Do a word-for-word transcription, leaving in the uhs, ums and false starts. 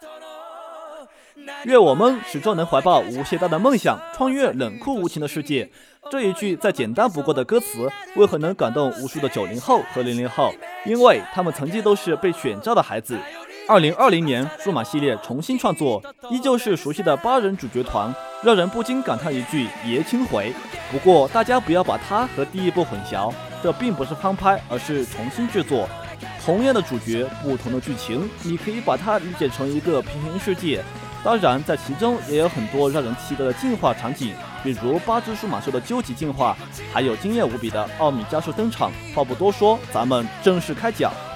愿我们始终能怀抱无懈怠的梦想，穿越冷酷无情的世界。这一句再简单不过的歌词，为何能感动无数的九零后和零零后？因为他们曾经都是被选召的孩子。二零二零年，数码系列重新创作，依旧是熟悉的八人主角团，让人不禁感叹一句爷青回。不过，大家不要把它和第一部混淆，这并不是翻拍，而是重新制作。同样的主角，不同的剧情，你可以把它理解成一个平行世界。当然，在其中也有很多让人期待的进化场景，比如八只数码兽的究极进化，还有惊艳无比的奥米加兽登场。话不多说，咱们正式开讲。